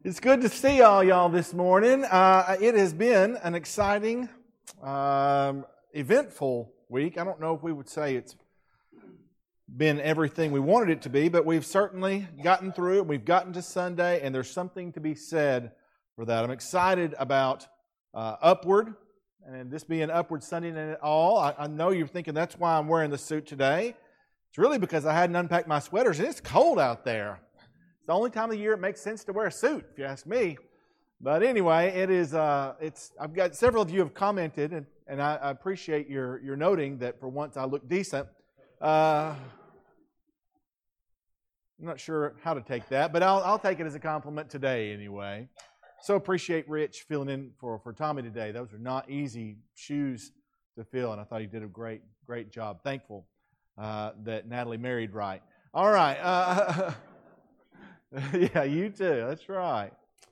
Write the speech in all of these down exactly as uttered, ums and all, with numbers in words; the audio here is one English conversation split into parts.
It's good to see all y'all this morning. Uh, it has been an exciting, um, eventful week. I don't know if we would say it's been everything we wanted it to be, but we've certainly gotten through it. We've gotten to Sunday, and there's something to be said for that. I'm excited about uh, Upward, and this being Upward Sunday and it all. I, I know you're thinking that's why I'm wearing the suit today. It's really because I hadn't unpacked my sweaters, and it's cold out there. It's the only time of the year it makes sense to wear a suit, if you ask me. But anyway, it is. Uh, it's. I've got several of you have commented, and, and I, I appreciate your your noting that for once I look decent. Uh, I'm not sure how to take that, but I'll I'll take it as a compliment today anyway. So appreciate Rich filling in for, for Tommy today. Those are not easy shoes to fill, and I thought he did a great great job. Thankful uh, that Natalie married right. All right. Uh, Yeah, you too. That's right.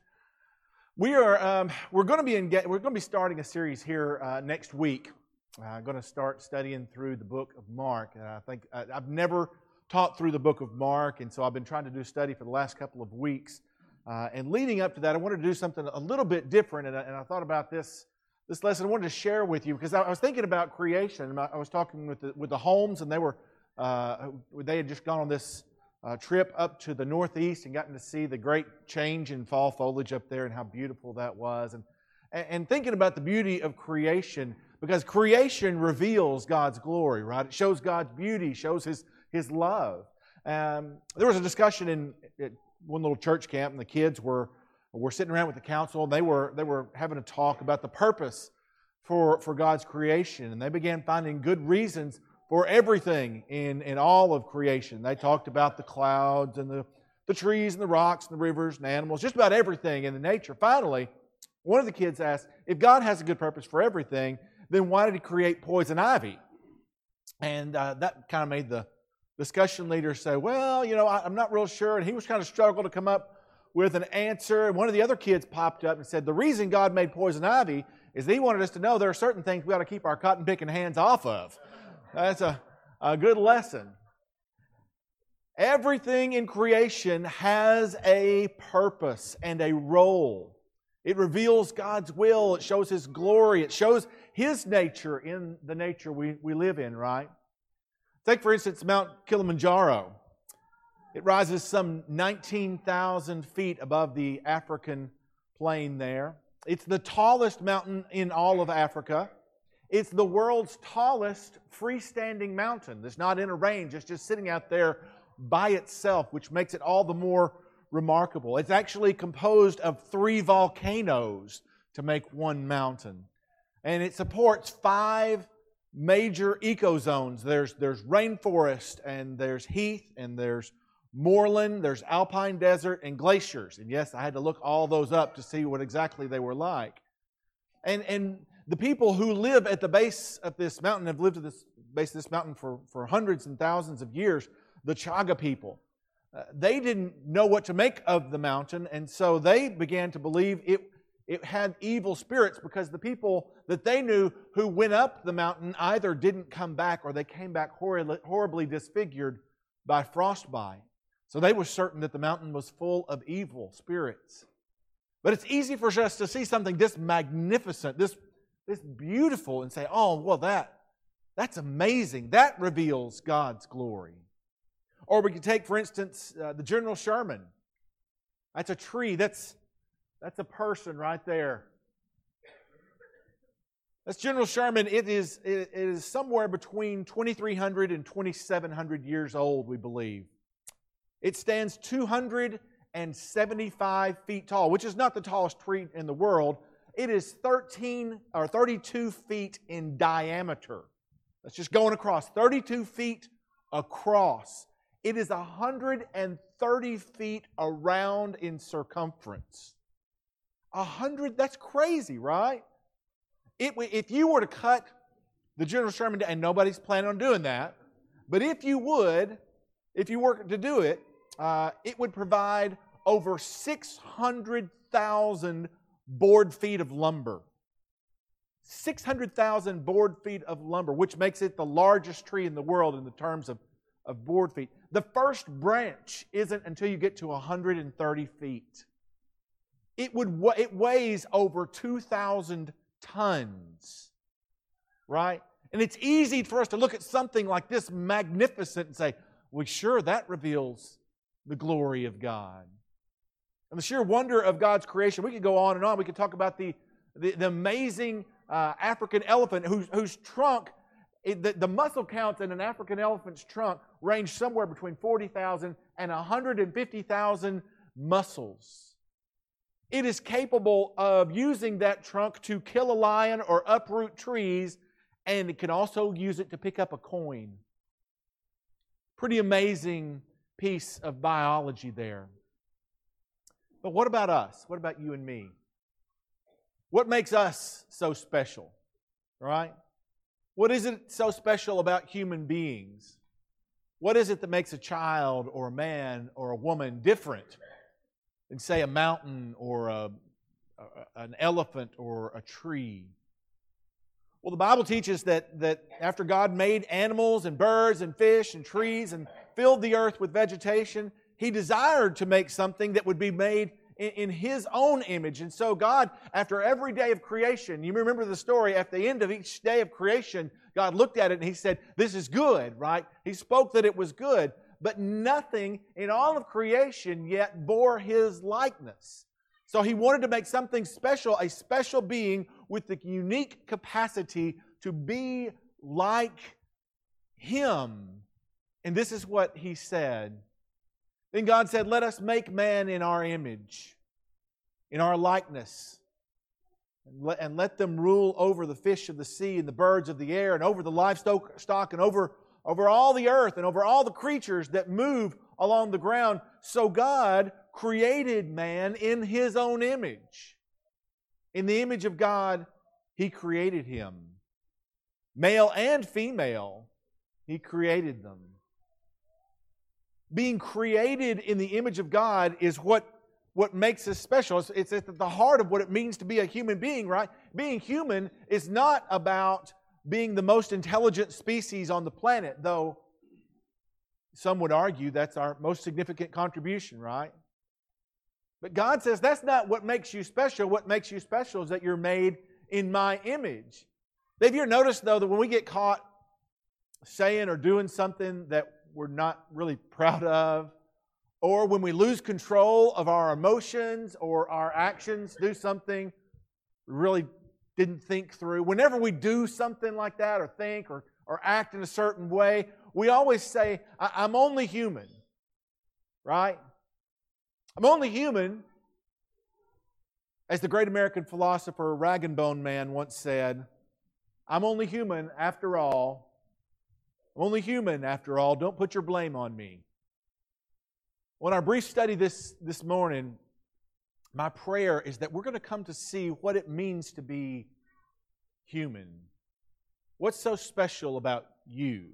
We are um, we're going to be in, we're going to be starting a series here uh, next week. Uh, I'm going to start studying through the book of Mark. And I think uh, I've never taught through the book of Mark, and so I've been trying to do a study for the last couple of weeks. Uh, and leading up to that, I wanted to do something a little bit different. And I, and I thought about this this lesson. I wanted to share with you because I, I was thinking about creation. I was talking with the, with the Holmes, and they were uh, they had just gone on this Uh, trip up to the northeast and gotten to see the great change in fall foliage up there and how beautiful that was. And, and thinking about the beauty of creation, because creation reveals God's glory, right? It shows God's beauty, shows His, His love. Um, there was a discussion in at one little church camp, and the kids were were sitting around with the council, and they were they were having a talk about the purpose for, for God's creation. And they began finding good reasons for everything in, in all of creation. They talked about the clouds and the, the trees and the rocks and the rivers and animals, just about everything in the nature. Finally, one of the kids asked, if God has a good purpose for everything, then why did He create poison ivy? And uh, that kind of made the discussion leader say, well, you know, I, I'm not real sure. And he was kind of struggling to come up with an answer. And one of the other kids popped up and said, the reason God made poison ivy is that He wanted us to know there are certain things we ought to keep our cotton picking hands off of. That's a, a good lesson. Everything in creation has a purpose and a role. It reveals God's will. It shows His glory. It shows His nature in the nature we, we live in, right? Take, for instance, Mount Kilimanjaro. It rises some nineteen thousand feet above the African plain there. It's the tallest mountain in all of Africa. It's the world's tallest freestanding mountain. It's not in a range. It's just sitting out there by itself, which makes it all the more remarkable. It's actually composed of three volcanoes to make one mountain. And it supports five major ecozones. There's, there's rainforest, and there's heath, and there's moorland, there's alpine desert, and glaciers. And yes, I had to look all those up to see what exactly they were like. And, and the people who live at the base of this mountain have lived at the base of this mountain for, for hundreds and thousands of years, the Chaga people. Uh, they didn't know what to make of the mountain, and so they began to believe it, it had evil spirits because the people that they knew who went up the mountain either didn't come back or they came back horribly, horribly disfigured by frostbite. So they were certain that the mountain was full of evil spirits. But it's easy for us to see something this magnificent, this It's beautiful and say, oh, well, that, that's amazing. That reveals God's glory. Or we could take, for instance, uh, the General Sherman. That's a tree. That's, that's a person right there. That's General Sherman. It is, it, it is somewhere between twenty-three hundred and twenty-seven hundred years old, we believe. It stands two hundred seventy-five feet tall, which is not the tallest tree in the world. It is thirteen or thirty-two feet in diameter. That's just going across. thirty-two feet across. It is one hundred thirty feet around in circumference. A hundred, that's crazy, right? It, if you were to cut the General Sherman, and nobody's planning on doing that, but if you would, if you were to do it, uh, it would provide over six hundred thousand board feet of lumber. six hundred thousand board feet of lumber, which makes it the largest tree in the world in the terms of, of board feet. The first branch isn't until you get to one hundred thirty feet. it would it weighs over two thousand tons, right? And it's easy for us to look at something like this magnificent and say, well, sure, that reveals the glory of God. And the sheer wonder of God's creation. We could go on and on. We could talk about the, the, the amazing uh, African elephant whose, whose trunk, it, the, the muscle counts in an African elephant's trunk range somewhere between forty thousand and one hundred fifty thousand muscles. It is capable of using that trunk to kill a lion or uproot trees, and it can also use it to pick up a coin. Pretty amazing piece of biology there. But what about us? What about you and me? What makes us so special? Right? What is it so special about human beings? What is it that makes a child or a man or a woman different than, say, a mountain or a, a, an elephant or a tree? Well, the Bible teaches that, that after God made animals and birds and fish and trees and filled the earth with vegetation, He desired to make something that would be made in, in His own image. And so God, after every day of creation, you remember the story, at the end of each day of creation, God looked at it and He said, this is good, right? He spoke that it was good, but nothing in all of creation yet bore His likeness. So He wanted to make something special, a special being with the unique capacity to be like Him. And this is what He said. Then God said, let us make man in our image, in our likeness, and let, and let them rule over the fish of the sea and the birds of the air and over the livestock and over, over all the earth and over all the creatures that move along the ground. So God created man in His own image. In the image of God, He created him. Male and female, He created them. Being created in the image of God is what, what makes us special. It's, it's at the heart of what it means to be a human being, right? Being human is not about being the most intelligent species on the planet, though some would argue that's our most significant contribution, right? But God says that's not what makes you special. What makes you special is that you're made in My image. Have you ever noticed, though, that when we get caught saying or doing something that we're not really proud of, or when we lose control of our emotions or our actions, do something we really didn't think through, whenever we do something like that or think or, or act in a certain way, we always say, I'm only human, right? I'm only human. As the great American philosopher Rag and Bone Man once said, I'm only human after all. I'm only human after all. Don't put your blame on me. Well, in our brief study this, this morning, my prayer is that we're going to come to see what it means to be human. What's so special about you?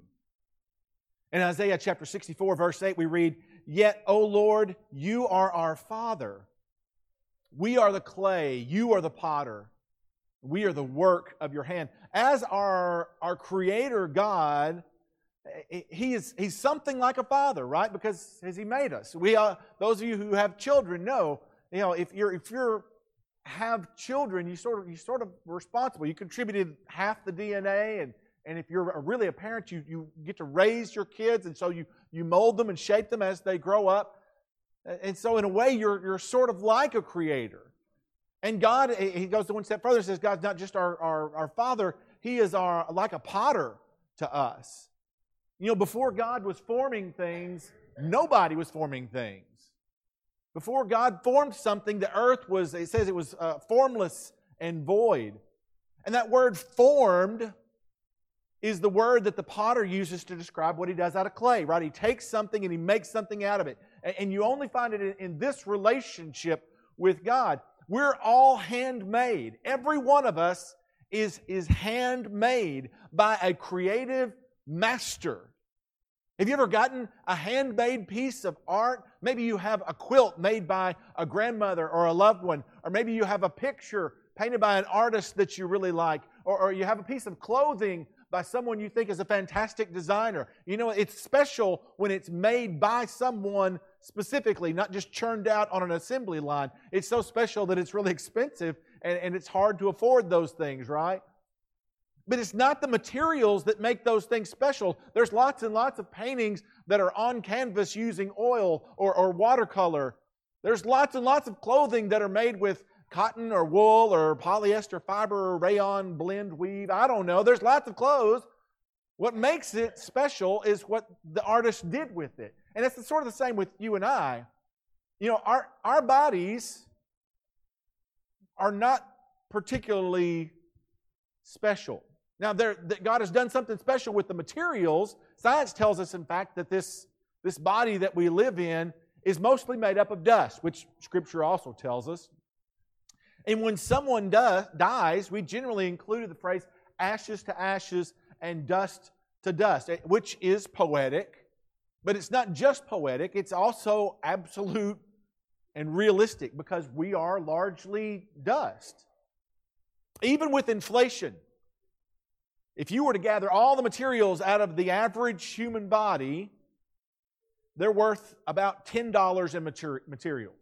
In Isaiah chapter sixty-four, verse eight, we read, Yet, O Lord, You are our Father. We are the clay, You are the potter. We are the work of Your hand. As our, our Creator God, He is He's something like a father, right? Because as He made us. We are, those of you who have children know, you know, if you're if you're have children, you sort of you sort of responsible. You contributed half the D N A, and and if you're really a parent, you you get to raise your kids, and so you you mold them and shape them as they grow up. And so in a way, you're you're sort of like a creator. And God, He goes one step further and says, God's not just our, our, our Father, He is our like a potter to us. You know, before God was forming things, nobody was forming things. Before God formed something, the earth was, it says it was uh, formless and void. And that word formed is the word that the potter uses to describe what he does out of clay, right? He takes something and he makes something out of it. And, and you only find it in, in this relationship with God. We're all handmade. Every one of us is, is handmade by a creative master. Have you ever gotten a handmade piece of art? Maybe you have a quilt made by a grandmother or a loved one, or maybe you have a picture painted by an artist that you really like, or, or you have a piece of clothing by someone you think is a fantastic designer. You know, it's special when it's made by someone specifically, not just churned out on an assembly line. It's so special that it's really expensive and, and it's hard to afford those things, right? But it's not the materials that make those things special. There's lots and lots of paintings that are on canvas using oil or, or watercolor. There's lots and lots of clothing that are made with cotton or wool or polyester fiber or rayon blend weave. I don't know. There's lots of clothes. What makes it special is what the artist did with it. And it's sort of the same with you and I. You know, our, our bodies are not particularly special. Now, there, that God has done something special with the materials. Science tells us, in fact, that this, this body that we live in is mostly made up of dust, which Scripture also tells us. And when someone does, dies, we generally include the phrase ashes to ashes and dust to dust, which is poetic. But it's not just poetic, it's also absolute and realistic because we are largely dust. Even with inflation, if you were to gather all the materials out of the average human body, they're worth about ten dollars in materials.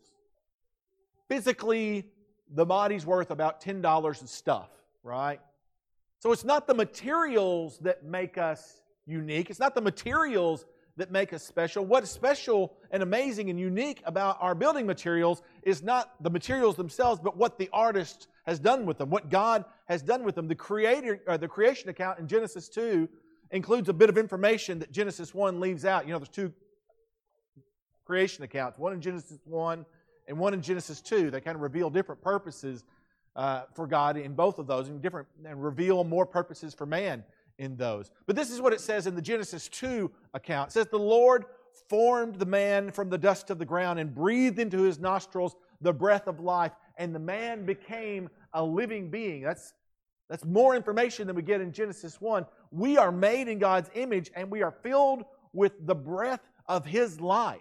Physically, the body's worth about ten dollars in stuff, right? So it's not the materials that make us unique. It's not the materials that make us special. What's special and amazing and unique about our building materials is not the materials themselves, but what the artist has done with them, what God has done with them. The creator, or the creation account in Genesis two includes a bit of information that Genesis one leaves out. You know, there's two creation accounts, one in Genesis one and one in Genesis two. They kind of reveal different purposes uh, for God in both of those, and different and reveal more purposes for man in those. But this is what it says in the Genesis two account. It says, "The Lord formed the man from the dust of the ground and breathed into his nostrils the breath of life, and the man became a living being." That's, that's more information than we get in Genesis one. We are made in God's image, and we are filled with the breath of His life.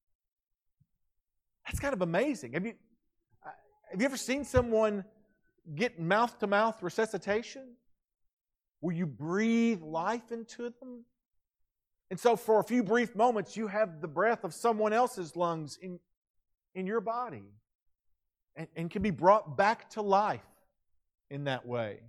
That's kind of amazing. Have you, have you ever seen someone get mouth-to-mouth resuscitation, where you breathe life into them? And so for a few brief moments, you have the breath of someone else's lungs in, in your body, and, and can be brought back to life in that way.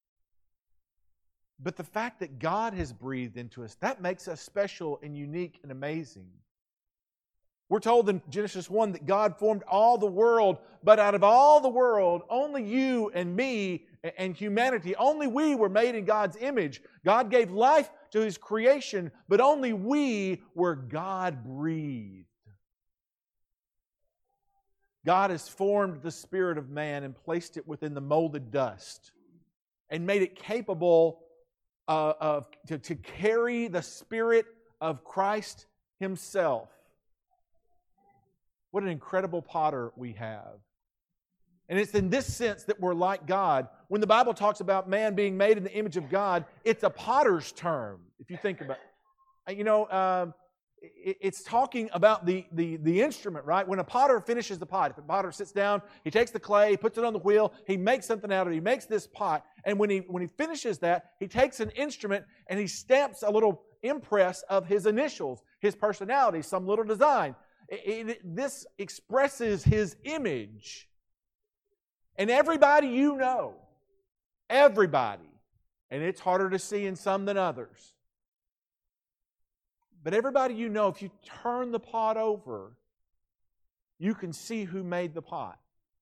But the fact that God has breathed into us, that makes us special and unique and amazing. We're told in Genesis one that God formed all the world, but out of all the world, only you and me and humanity, only we were made in God's image. God gave life to His creation, but only we were God-breathed. God has formed the spirit of man and placed it within the molded dust and made it capable uh, of to, to carry the Spirit of Christ Himself. What an incredible potter we have. And it's in this sense that we're like God. When the Bible talks about man being made in the image of God, it's a potter's term, if you think about it. You know, um, it's talking about the, the, the instrument, right? When a potter finishes the pot, if a potter sits down, he takes the clay, he puts it on the wheel, he makes something out of it, he makes this pot, and when he, when he finishes that, he takes an instrument and he stamps a little impress of his initials, his personality, some little design. It, it, this expresses His image. And everybody you know, everybody, and it's harder to see in some than others, but everybody you know, if you turn the pot over, you can see who made the pot.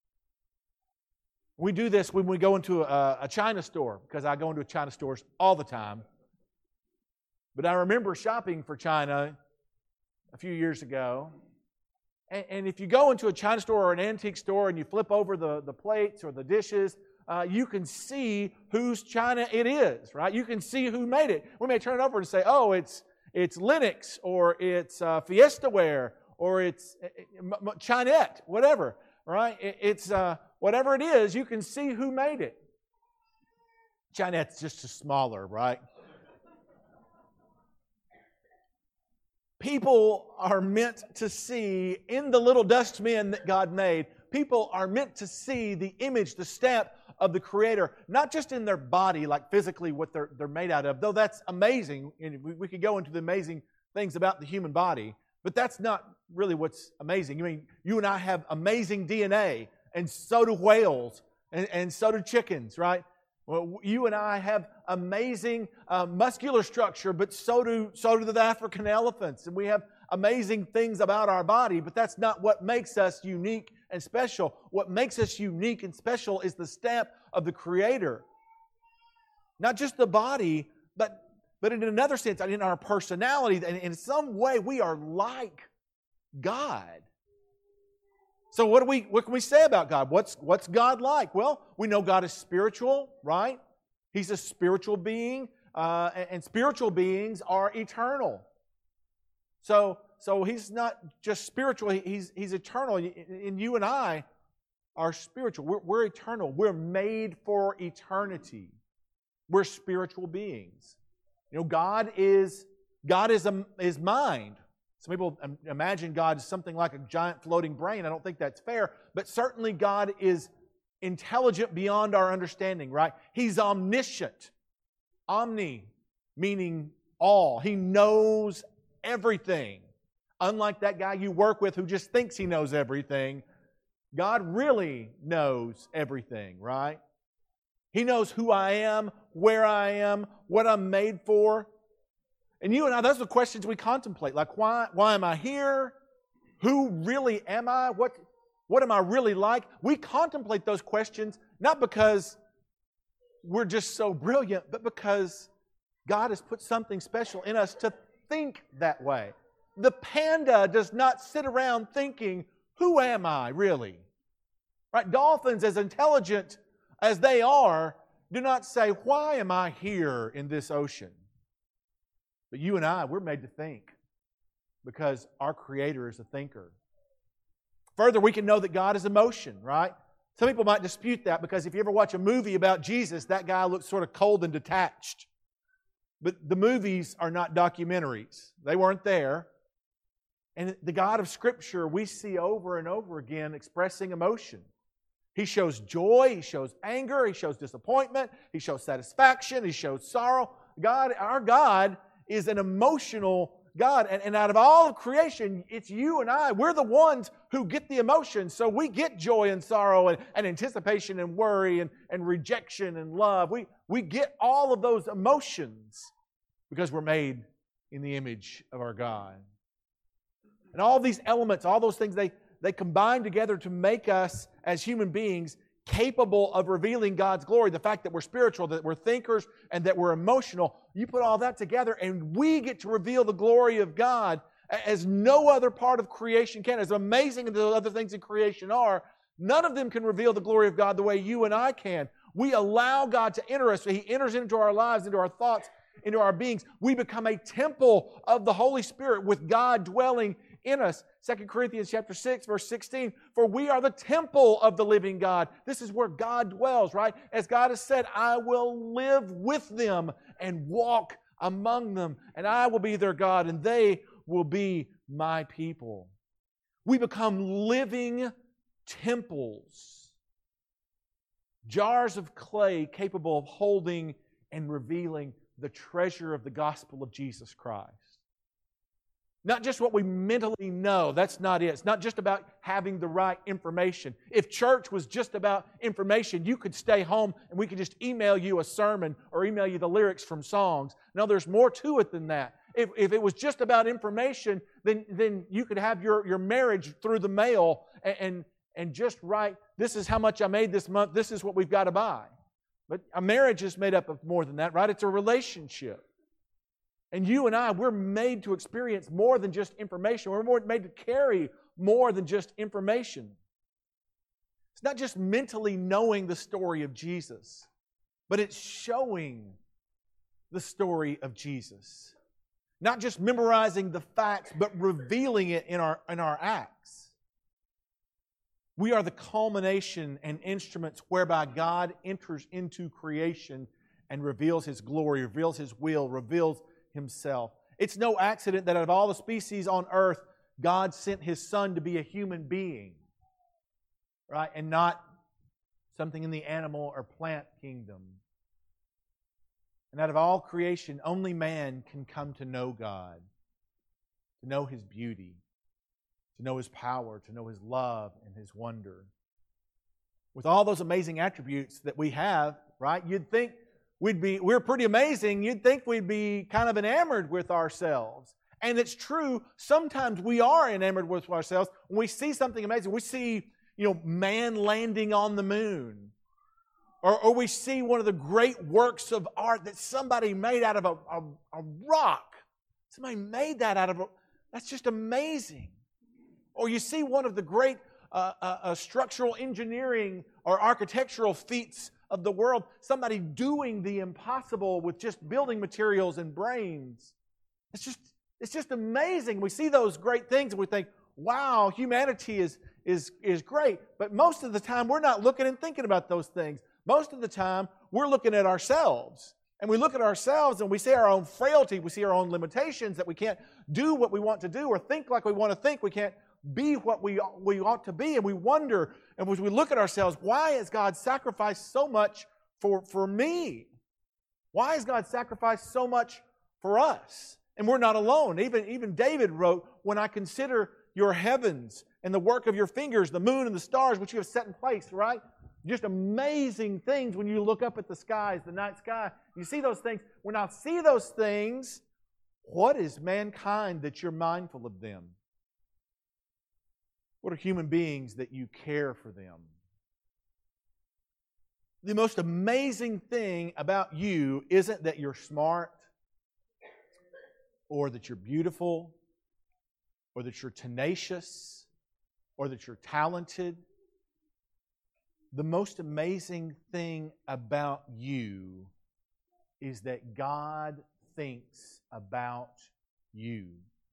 We do this when we go into a, a China store, because I go into China stores all the time. But I remember shopping for China a few years ago. And, and if you go into a China store or an antique store and you flip over the, the plates or the dishes, uh, you can see whose China it is, right? You can see who made it. We may turn it over and say, oh, it's it's Lenox, or it's uh, Fiesta Ware, or it's uh, Chinette, whatever, right? It, it's uh, whatever it is, you can see who made it. Chinette's just smaller, right? People are meant to see in the little dustmen that God made, people are meant to see the image, the stamp of the Creator, not just in their body, like physically what they're, they're made out of, though that's amazing. And we, we could go into the amazing things about the human body, but that's not really what's amazing. I mean, you and I have amazing D N A, and so do whales, and, and so do chickens, right? Well, you and I have amazing uh, muscular structure, but so do, so do the African elephants, and we have amazing things about our body, but that's not what makes us unique and special. What makes us unique and special is the stamp of the Creator. Not just the body, but, but in another sense, in our personality, and in some way we are like God. So what do we what can we say about God? What's, what's God like? Well, we know God is spiritual, right? He's a spiritual being, uh, and, and spiritual beings are eternal. So, so He's not just spiritual, He's, he's eternal. And you and I are spiritual. We're, we're eternal. We're made for eternity. We're spiritual beings. You know, God is, God is, a, is mind. Some people imagine God as something like a giant floating brain. I don't think that's fair. But certainly God is intelligent beyond our understanding, right? He's omniscient. Omni, meaning all. He knows everything. Unlike that guy you work with who just thinks he knows everything, God really knows everything, right? He knows who I am, where I am, what I'm made for. And you and I, those are the questions we contemplate. Like, why, why am I here? Who really am I? What, what am I really like? We contemplate those questions not because we're just so brilliant, but because God has put something special in us to think that way. The panda does not sit around thinking, who am I really? Right? Dolphins, as intelligent as they are, do not say, why am I here in this ocean? But you and I, we're made to think because our Creator is a thinker. Further, we can know that God is emotion, right? Some people might dispute that because if you ever watch a movie about Jesus, that guy looks sort of cold and detached. But the movies are not documentaries. They weren't there. And the God of Scripture we see over and over again expressing emotion. He shows joy, He shows anger, He shows disappointment, He shows satisfaction, He shows sorrow. God, our God is an emotional God. And, and out of all of creation, it's you and I. We're the ones who get the emotions. So we get joy and sorrow and, and anticipation and worry and, and rejection and love. We, we get all of those emotions because we're made in the image of our God. And all these elements, all those things, they, they combine together to make us as human beings capable of revealing God's glory. The fact that we're spiritual, that we're thinkers, and that we're emotional. You put all that together and we get to reveal the glory of God as no other part of creation can. As amazing as the other things in creation are, none of them can reveal the glory of God the way you and I can. We allow God to enter us. He enters into our lives, into our thoughts, into our beings. We become a temple of the Holy Spirit with God dwelling in us. Second Corinthians chapter six, verse sixteen, for we are the temple of the living God. This is where God dwells, right? As God has said, I will live with them and walk among them, and I will be their God, and they will be my people. We become living temples, jars of clay capable of holding and revealing the treasure of the gospel of Jesus Christ. Not just what we mentally know. That's not it. It's not just about having the right information. If church was just about information, you could stay home and we could just email you a sermon or email you the lyrics from songs. No, there's more to it than that. If, if it was just about information, then, then you could have your, your marriage through the mail and, and, and just write, this is how much I made this month, this is what we've got to buy. But a marriage is made up of more than that, right? It's a relationship. And you and I, we're made to experience more than just information. We're more made to carry more than just information. It's not just mentally knowing the story of Jesus, but it's showing the story of Jesus. Not just memorizing the facts, but revealing it in our, in our acts. We are the culmination and instruments whereby God enters into creation and reveals His glory, reveals His will, reveals Himself. It's no accident that out of all the species on earth, God sent His Son to be a human being, right? And not something in the animal or plant kingdom. And out of all creation, only man can come to know God, to know His beauty, to know His power, to know His love and His wonder. With all those amazing attributes that we have, right? You'd think we'd be, we're pretty amazing. You'd think we'd be kind of enamored with ourselves. And it's true, sometimes we are enamored with ourselves. When we see something amazing, we see, you know, man landing on the moon. Or, or we see one of the great works of art that somebody made out of a, a, a rock. Somebody made that out of a... That's just amazing. Or you see one of the great uh, uh, uh, structural engineering or architectural feats of the world. Somebody doing the impossible with just building materials and brains. It's just, it's just amazing. We see those great things and we think, wow, humanity is, is, is great. But most of the time, we're not looking and thinking about those things. Most of the time, we're looking at ourselves. And we look at ourselves and we see our own frailty. We see our own limitations, that we can't do what we want to do or think like we want to think. We can't be what we, we ought to be. And we wonder, and as we look at ourselves, why has God sacrificed so much for, for me? Why has God sacrificed so much for us? And we're not alone. Even, even David wrote, when I consider your heavens and the work of your fingers, the moon and the stars which you have set in place, right? Just amazing things when you look up at the skies, the night sky. You see those things. When I see those things, what is mankind that you're mindful of them? What are human beings that you care for them? The most amazing thing about you isn't that you're smart or that you're beautiful or that you're tenacious or that you're talented. The most amazing thing about you is that God thinks about you.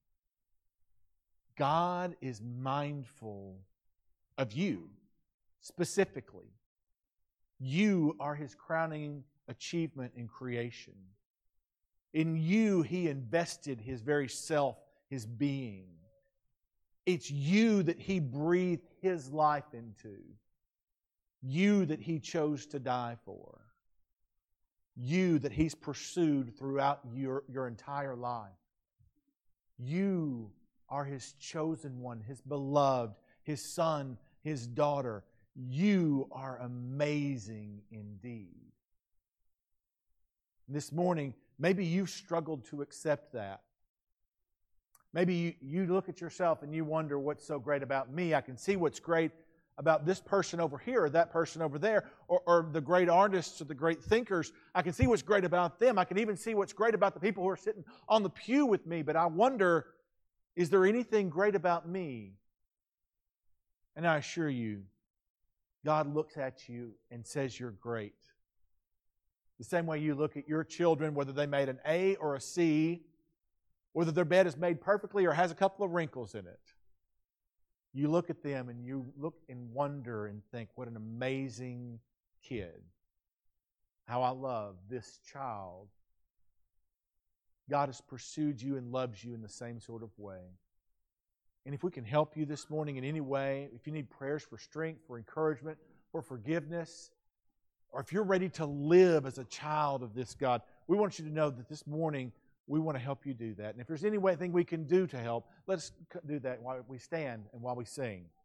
God is mindful of you specifically. You are His crowning achievement in creation. In you, He invested His very self, His being. It's you that He breathed His life into. You that He chose to die for. You that He's pursued throughout your, your entire life. You are His chosen one, His beloved, His son, His daughter. You are amazing indeed. This morning, maybe you've struggled to accept that. Maybe you, you look at yourself and you wonder, what's so great about me? I can see what's great about this person over here or that person over there, or, or the great artists or the great thinkers. I can see what's great about them. I can even see what's great about the people who are sitting on the pew with me. But I wonder, is there anything great about me? And I assure you, God looks at you and says you're great. The same way you look at your children, whether they made an A or a C, whether their bed is made perfectly or has a couple of wrinkles in it. You look at them and you look and wonder and think, what an amazing kid. How I love this child. God has pursued you and loves you in the same sort of way. And if we can help you this morning in any way, if you need prayers for strength, for encouragement, for forgiveness, or if you're ready to live as a child of this God, we want you to know that this morning we want to help you do that. And if there's any way, thing we can do to help, let's do that while we stand and while we sing.